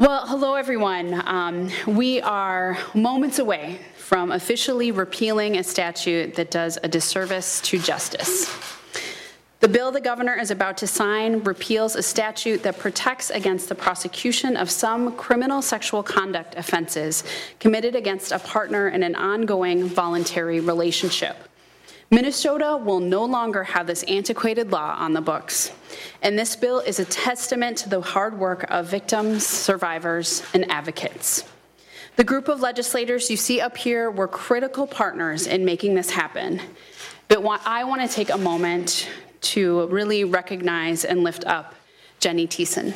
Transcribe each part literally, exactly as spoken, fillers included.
Well, hello everyone. Um, we are moments away from officially repealing a statute that does a disservice to justice. The bill the governor is about to sign repeals a statute that protects against the prosecution of some criminal sexual conduct offenses committed against a partner in an ongoing voluntary relationship. Minnesota will no longer have this antiquated law on the books, and this bill is a testament to the hard work of victims, survivors, and advocates. The group of legislators you see up here were critical partners in making this happen, but I want to take a moment to really recognize and lift up Jenny Thiessen.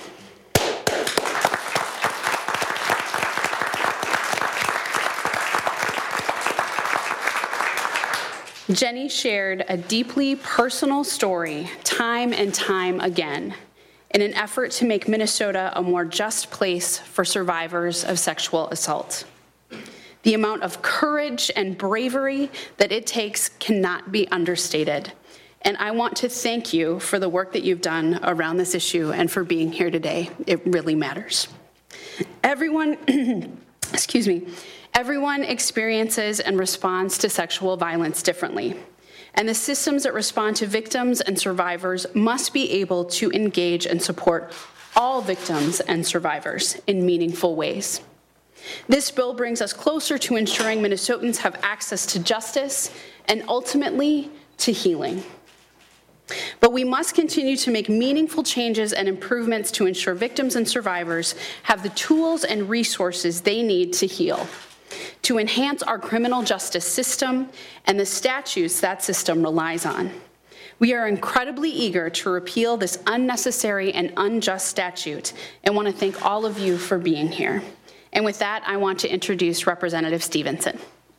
Jenny shared a deeply personal story time and time again in an effort to make Minnesota a more just place for survivors of sexual assault. The amount of courage and bravery that it takes cannot be understated. And I want to thank you for the work that you've done around this issue and for being here today. It really matters. Everyone, excuse me, everyone experiences and responds to sexual violence differently. And the systems that respond to victims and survivors must be able to engage and support all victims and survivors in meaningful ways. This bill brings us closer to ensuring Minnesotans have access to justice and ultimately to healing. But we must continue to make meaningful changes and improvements to ensure victims and survivors have the tools and resources they need to heal, to enhance our criminal justice system and the statutes that system relies on. We are incredibly eager to repeal this unnecessary and unjust statute and want to thank all of you for being here. And with that, I want to introduce Representative Stevenson.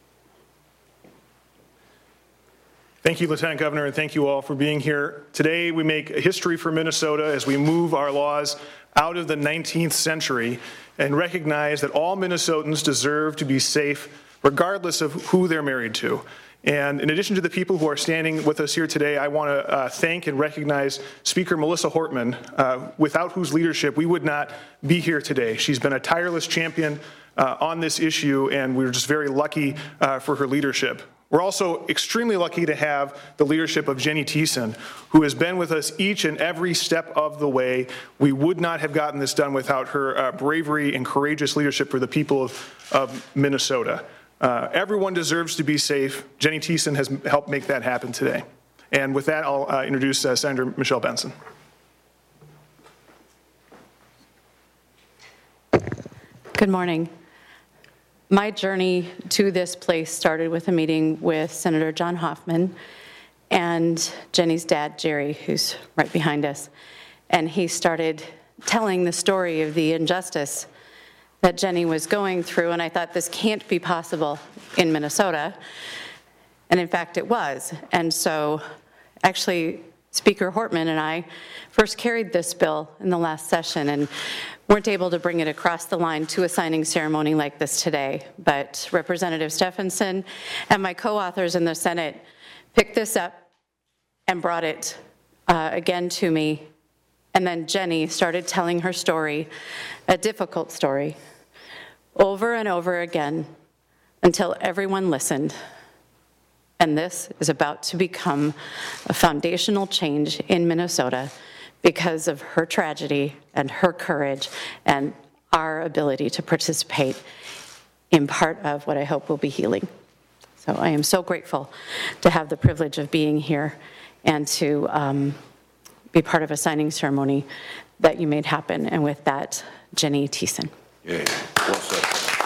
Thank you, Lieutenant Governor, and thank you all for being here. Today, we make a history for Minnesota as we move our laws out of the nineteenth century and recognize that all Minnesotans deserve to be safe regardless of who they're married to. And in addition to the people who are standing with us here today, I want to uh, thank and recognize Speaker Melissa Hortman, uh, without whose leadership we would not be here today. She's been a tireless champion uh, on this issue, and we're just very lucky uh, for her leadership. We're also extremely lucky to have the leadership of Jenny Thiessen, who has been with us each and every step of the way. We would not have gotten this done without her uh, bravery and courageous leadership for the people of, of Minnesota. Uh, everyone deserves to be safe. Jenny Thiessen has helped make that happen today. And with that, I'll uh, introduce uh, Senator Michelle Benson. Good morning. My journey to this place started with a meeting with Senator John Hoffman and Jenny's dad, Jerry, who's right behind us. And he started telling the story of the injustice that Jenny was going through, and I thought this can't be possible in Minnesota. And in fact, it was. And so actually, Speaker Hortman and I first carried this bill in the last session and weren't able to bring it across the line to a signing ceremony like this today. But Representative Stephenson and my co-authors in the Senate picked this up and brought it uh, again to me. And then Jenny started telling her story, a difficult story, over and over again until everyone listened. And this is about to become a foundational change in Minnesota because of her tragedy and her courage and our ability to participate in part of what I hope will be healing. So I am so grateful to have the privilege of being here and to um, be part of a signing ceremony that you made happen. And with that, Jenny Thiessen. Yeah, well said.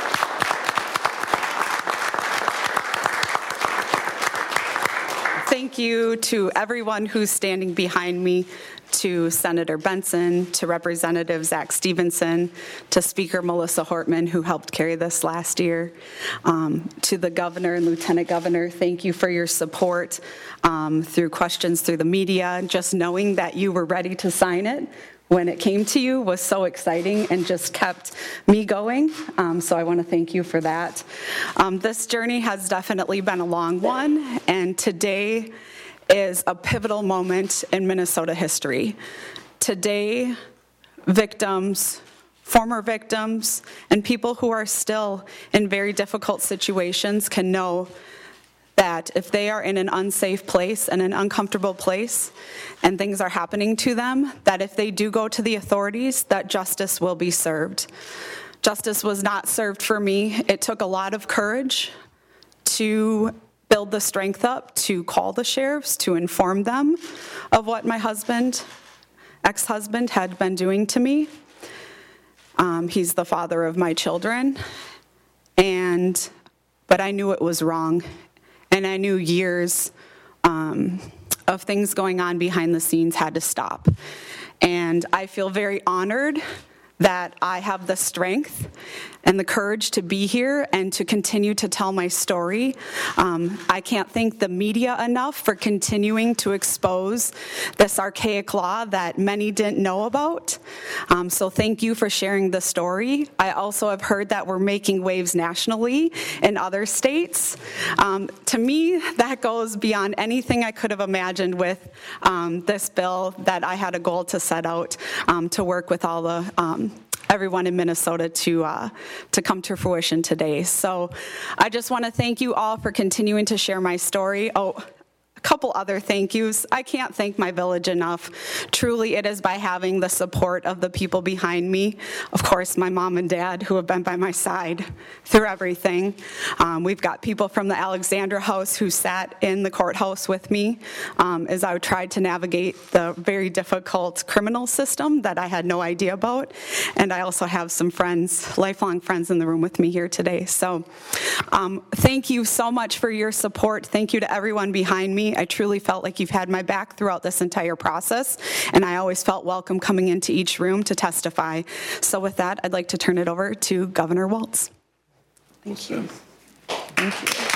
Thank you to everyone who's standing behind me, to Senator Benson, to Representative Zach Stevenson, to Speaker Melissa Hortman, who helped carry this last year, um, to the governor and lieutenant governor. Thank you for your support um, through questions through the media. Just knowing that you were ready to sign it when it came to you was so exciting and just kept me going. Um, so I want to thank you for that. Um, this journey has definitely been a long one, and today is a pivotal moment in Minnesota history. Today, victims, former victims, and people who are still in very difficult situations can know that if they are in an unsafe place and an uncomfortable place and things are happening to them, that if they do go to the authorities, that justice will be served. Justice was not served for me. It took a lot of courage to build the strength up to call the sheriffs, to inform them of what my husband, ex-husband, had been doing to me. Um, he's the father of my children, and but I knew it was wrong, and I knew years um, of things going on behind the scenes had to stop. And I feel very honored that I have the strength and the courage to be here and to continue to tell my story. Um, I can't thank the media enough for continuing to expose this archaic law that many didn't know about. Um, so thank you for sharing the story. I also have heard that we're making waves nationally in other states. Um, to me, that goes beyond anything I could have imagined with um, this bill that I had a goal to set out um, to work with all the um, everyone in Minnesota to uh, to come to fruition today. So I just want to thank you all for continuing to share my story. Oh, a couple other thank yous. I can't thank my village enough. Truly, it is by having the support of the people behind me. Of course, my mom and dad, who have been by my side through everything. Um, we've got people from the Alexandra House who sat in the courthouse with me um, as I tried to navigate the very difficult criminal system that I had no idea about. And I also have some friends, lifelong friends in the room with me here today. So um, thank you so much for your support. Thank you to everyone behind me. I truly felt like you've had my back throughout this entire process, and I always felt welcome coming into each room to testify. So with that, I'd like to turn it over to Governor Walz. Thank you. Thank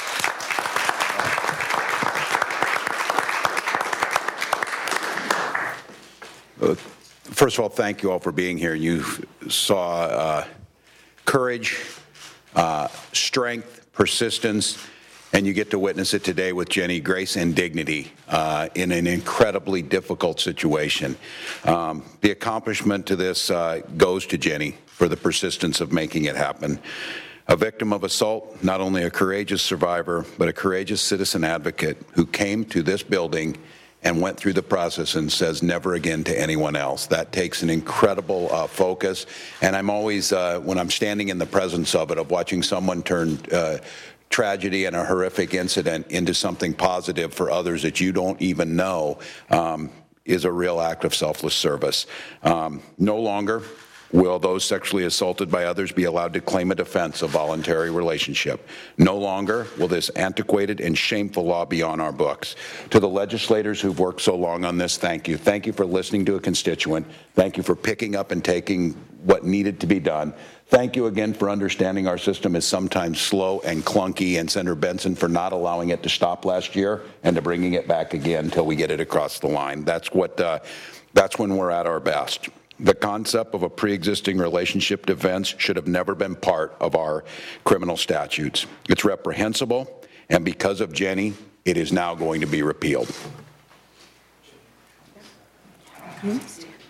you. First of all, thank you all for being here. You saw uh, courage, uh, strength, persistence, and you get to witness it today with Jenny, grace and dignity uh, in an incredibly difficult situation. Um, the accomplishment to this uh, goes to Jenny for the persistence of making it happen. A victim of assault, not only a courageous survivor, but a courageous citizen advocate who came to this building and went through the process and says never again to anyone else. That takes an incredible uh, focus, and I'm always, uh, when I'm standing in the presence of it, of watching someone turn uh, tragedy and a horrific incident into something positive for others that you don't even know, um, is a real act of selfless service. Um, no longer will those sexually assaulted by others be allowed to claim a defense of voluntary relationship. No longer will this antiquated and shameful law be on our books. To the legislators who've worked so long on this, thank you. Thank you for listening to a constituent. Thank you for picking up and taking what needed to be done. Thank you again for understanding our system is sometimes slow and clunky, and Senator Benson for not allowing it to stop last year and to bringing it back again until we get it across the line. That's what. Uh, that's when we're at our best. The concept of a pre-existing relationship defense should have never been part of our criminal statutes. It's reprehensible, and because of Jenny, it is now going to be repealed.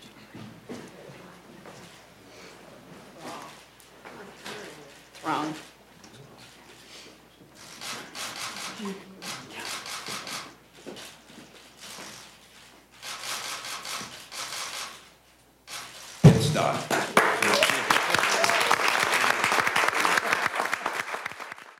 Wrong.